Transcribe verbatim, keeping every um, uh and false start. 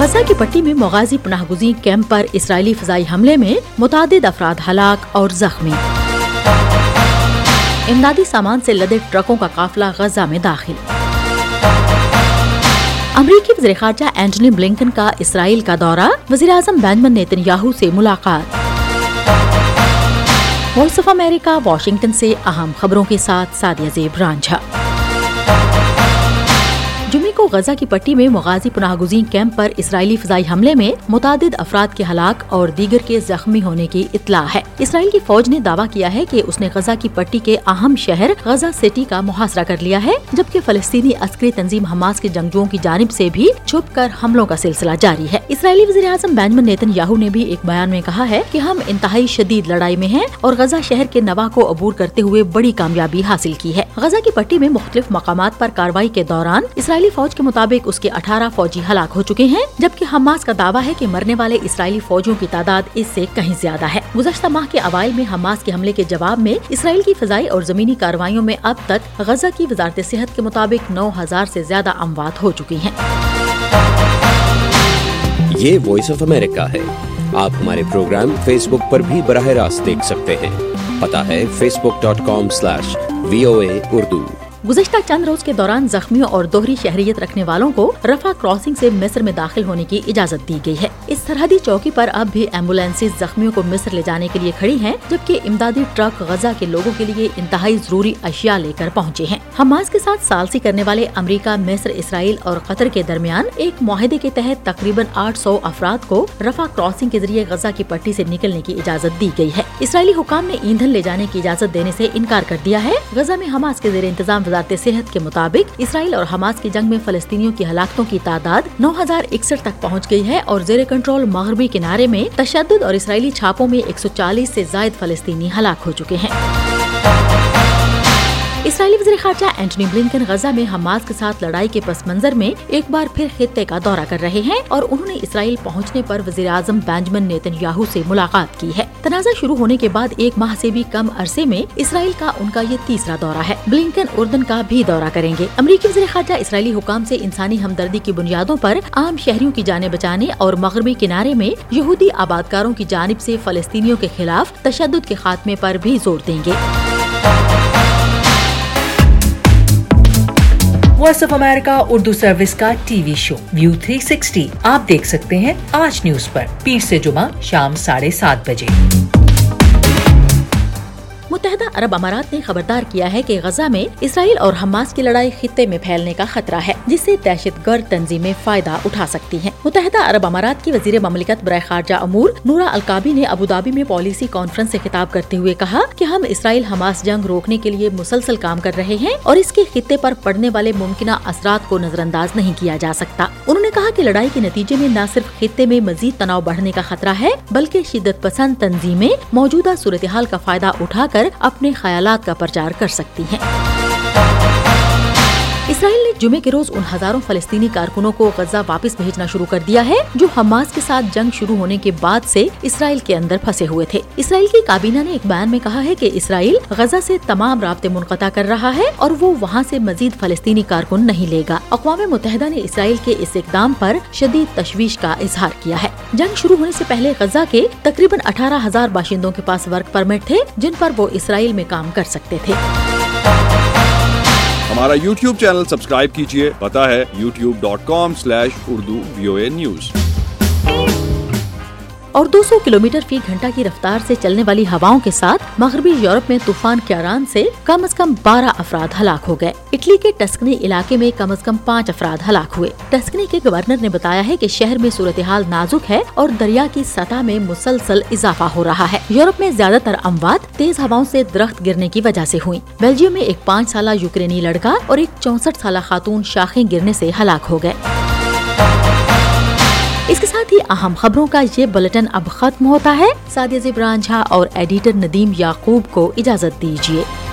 غزہ کی پٹی میں مغازی پناہ گزین کیمپ پر اسرائیلی فضائی حملے میں متعدد افراد ہلاک اور زخمی۔ امدادی سامان سے لدے ٹرکوں کا قافلہ غزہ میں داخل۔ امریکی وزیر خارجہ اینٹونی بلنکن کا اسرائیل کا دورہ، وزیر اعظم بنجمن نیتن یاہو سے ملاقات۔ وائس آف امریکہ واشنگٹن سے اہم خبروں کے ساتھ سعدیہ زیب رانجھا۔ جمعے کو غزہ کی پٹی میں مغازی پناہ گزین کیمپ پر اسرائیلی فضائی حملے میں متعدد افراد کے ہلاک اور دیگر کے زخمی ہونے کی اطلاع ہے۔ اسرائیل کی فوج نے دعویٰ کیا ہے کہ اس نے غزہ کی پٹی کے اہم شہر غزہ سٹی کا محاصرہ کر لیا ہے، جبکہ فلسطینی عسکری تنظیم حماس کے جنگجوؤں کی جانب سے بھی چھپ کر حملوں کا سلسلہ جاری ہے۔ اسرائیلی وزیر اعظم بنجمن نیتن یاہو نے بھی ایک بیان میں کہا ہے کہ ہم انتہائی شدید لڑائی میں ہیں اور غزہ شہر کے نواح کو عبور کرتے ہوئے بڑی کامیابی حاصل کی ہے۔ غزہ کی پٹی میں مختلف مقامات پر کارروائی کے دوران اسرائیلی فوج کے مطابق اس کے اٹھارہ فوجی ہلاک ہو چکے ہیں، جبکہ حماس کا دعویٰ ہے کہ مرنے والے اسرائیلی فوجیوں کی تعداد اس سے کہیں زیادہ ہے۔ گزشتہ ماہ کے اوائل میں حماس کے حملے کے جواب میں اسرائیل کی فضائی اور زمینی کارروائیوں میں اب تک غزہ کی وزارت صحت کے مطابق نو ہزار سے زیادہ اموات ہو چکی ہیں۔ یہ وائس آف امریکہ ہے۔ آپ ہمارے پروگرام فیس بک پر بھی براہ راست دیکھ سکتے ہیں۔ پتہ ہے Facebook dot com slash V O A Urdu. گزشتہ چند روز کے دوران زخمیوں اور دوہری شہریت رکھنے والوں کو رفح کراسنگ سے مصر میں داخل ہونے کی اجازت دی گئی ہے۔ اس سرحدی چوکی پر اب بھی ایمبولینسز زخمیوں کو مصر لے جانے کے لیے کھڑی ہیں، جبکہ امدادی ٹرک غزہ کے لوگوں کے لیے انتہائی ضروری اشیاء لے کر پہنچے ہیں۔ حماس کے ساتھ ثالثی کرنے والے امریکہ، مصر، اسرائیل اور قطر کے درمیان ایک معاہدے کے تحت تقریباً آٹھ سو افراد کو رفح کراسنگ کے ذریعے غزہ کی پٹی سے نکلنے کی اجازت دی گئی ہے۔ اسرائیلی حکام نے ایندھن لے جانے کی اجازت دینے سے انکار کر دیا ہے۔ غزہ میں حماس کے زیر انتظام وزارت صحت کے مطابق اسرائیل اور حماس کی جنگ میں فلسطینیوں کی ہلاکتوں کی تعداد نو ہزار اکسٹھ تک پہنچ گئی ہے اور زیر کنٹرول مغربی کنارے میں تشدد اور اسرائیلی چھاپوں میں ایک سو چالیس سے زائد فلسطینی ہلاک ہو چکے ہیں۔ اسرائیلی وزیر خارجہ اینٹونی بلنکن غزہ میں حماس کے ساتھ لڑائی کے پس منظر میں ایک بار پھر خطے کا دورہ کر رہے ہیں اور انہوں نے اسرائیل پہنچنے پر وزیر اعظم بنجمن نیتن یاہو سے ملاقات کی ہے۔ تنازع شروع ہونے کے بعد ایک ماہ سے بھی کم عرصے میں اسرائیل کا ان کا یہ تیسرا دورہ ہے۔ بلنکن اردن کا بھی دورہ کریں گے۔ امریکی وزیر خارجہ اسرائیلی حکام سے انسانی ہمدردی کی بنیادوں پر عام شہریوں کی جانیں بچانے اور مغربی کنارے میں یہودی آبادکاروں کی جانب سے فلسطینیوں کے خلاف تشدد کے خاتمے پر بھی زور دیں گے۔ Voice of America Urdu service کا T V show view three sixty آپ دیکھ سکتے ہیں آج نیوز پر پیر سے جمعہ شام ساڑھے سات بجے۔ متحدہ عرب امارات نے خبردار کیا ہے کہ غزہ میں اسرائیل اور حماس کی لڑائی خطے میں پھیلنے کا خطرہ ہے، جس سے دہشت گرد تنظیمیں فائدہ اٹھا سکتی ہیں۔ متحدہ عرب امارات کی وزیر مملکت برائے خارجہ امور نورا القابی نے ابوظہبی میں پالیسی کانفرنس سے خطاب کرتے ہوئے کہا کہ ہم اسرائیل حماس جنگ روکنے کے لیے مسلسل کام کر رہے ہیں اور اس کے خطے پر پڑنے والے ممکنہ اثرات کو نظر انداز نہیں کیا جا سکتا۔ انہوں نے کہا کہ لڑائی کے نتیجے میں نہ صرف خطے میں مزید تناؤ بڑھنے کا خطرہ ہے، بلکہ شدت پسند تنظیمیں موجودہ صورتحال کا فائدہ اٹھا کر اپنے خیالات کا پرچار کر سکتی ہیں۔ اسرائیل نے جمعے کے روز ان ہزاروں فلسطینی کارکنوں کو غزہ واپس بھیجنا شروع کر دیا ہے جو حماس کے ساتھ جنگ شروع ہونے کے بعد سے اسرائیل کے اندر پھنسے ہوئے تھے۔ اسرائیل کی کابینہ نے ایک بیان میں کہا ہے کہ اسرائیل غزہ سے تمام رابطے منقطع کر رہا ہے اور وہ وہاں سے مزید فلسطینی کارکن نہیں لے گا۔ اقوام متحدہ نے اسرائیل کے اس اقدام پر شدید تشویش کا اظہار کیا ہے۔ جنگ شروع ہونے سے پہلے غزہ کے تقریباً اٹھارہ ہزار باشندوں کے پاس ورک پرمٹ تھے جن پر وہ اسرائیل میں کام کر سکتے تھے۔ ہمارا یوٹیوب چینل سبسکرائب کیجیے، پتہ ہے YouTube dot com slash Urdu V O A news. اور دو سو کلومیٹر فی گھنٹہ کی رفتار سے چلنے والی ہواؤں کے ساتھ مغربی یورپ میں طوفان کیاران سے کم از کم بارہ افراد ہلاک ہو گئے۔ اٹلی کے ٹسکنی علاقے میں کم از کم پانچ افراد ہلاک ہوئے۔ ٹسکنی کے گورنر نے بتایا ہے کہ شہر میں صورتحال نازک ہے اور دریا کی سطح میں مسلسل اضافہ ہو رہا ہے۔ یورپ میں زیادہ تر اموات تیز ہواؤں سے درخت گرنے کی وجہ سے ہوئی۔ بیلجیم میں ایک پانچ سالہ یوکرینی لڑکا اور ایک چونسٹھ سالہ خاتون شاخیں گرنے سے ہلاک ہو گئے۔ اس کے ساتھ ہی اہم خبروں کا یہ بلٹن اب ختم ہوتا ہے۔ سعدیہ زیب رانجھا اور ایڈیٹر ندیم یعقوب کو اجازت دیجیے۔